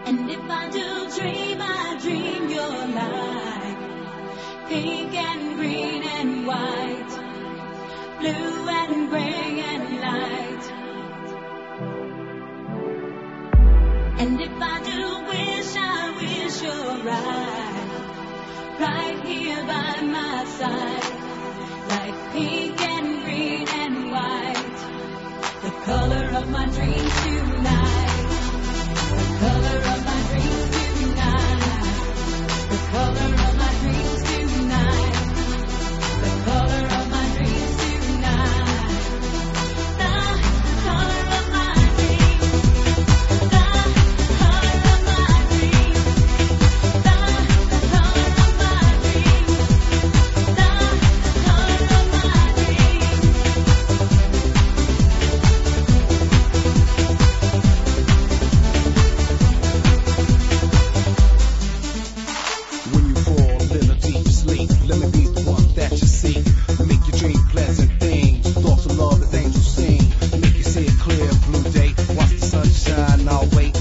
And if I do dream, I dream you're like pink and green and white, blue and gray and light. And if I do wish, I wish you're right here by my side, like pink and green and white, the color of my dreams tonight, the color of my dreams tonight, the color of my dreams tonight, the color of my dreams tonight, the color of my dreams, the color of my dreams, the color of my dreams, the color of my dreams. When you fall in a deep sleep, let me be the one that you seek. Make your dream pleasant things, thoughts of love as angels sing. Make you see it clear, blue day, watch the sun shine, I'll wait.